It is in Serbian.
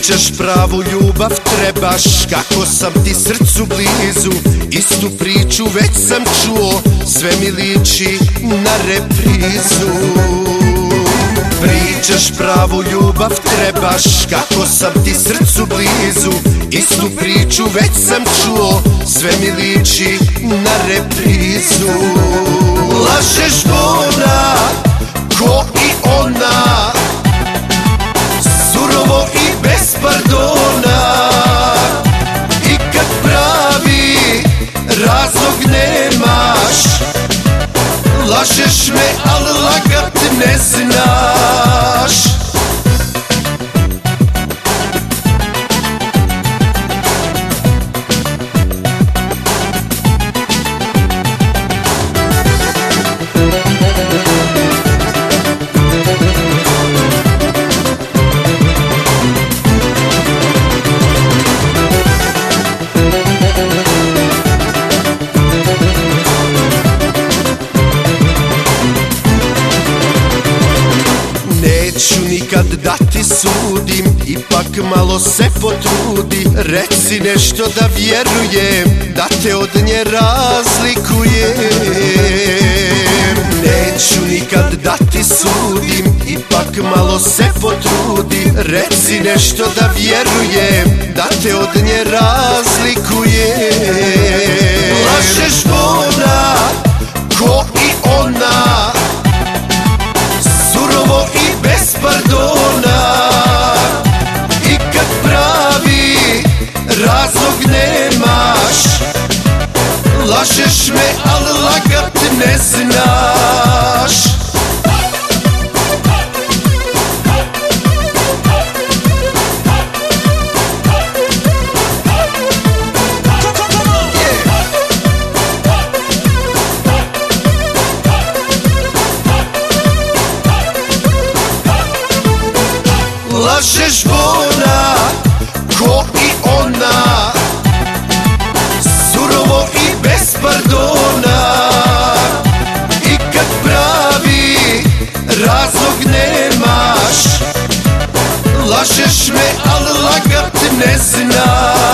Pričaš pravu ljubav trebaš, kako sam ti srcu blizu. Istu priču već sam čuo, sve mi liči na reprizu. Pričaš pravu ljubav trebaš, kako sam ti srcu blizu. Istu priču već sam čuo, sve mi liči na reprizu. Lažeš Bona, ko i ona, surovo i bez pardona. I kad pravi razlog nemaš, lažeš me, al lagat ne znaš. Neću nikad da ti sudim, ipak malo se potrudi. Reci nešto da vjerujem, da te od nje razlikujem. Neću nikad da ti sudim, ipak malo se potrudi. Reci nešto da vjerujem, da te od nje razlikujem. Lažeš Bona, ko i ona, surovo i bez pardona. I kad pravi razlog nemaš, lažeš me, al lagat ne znaš. Lažeš Bona, ko i ona, surovo i bez pardona. I kad pravi razlog nemaš, lažeš me, al lagat ne znaš.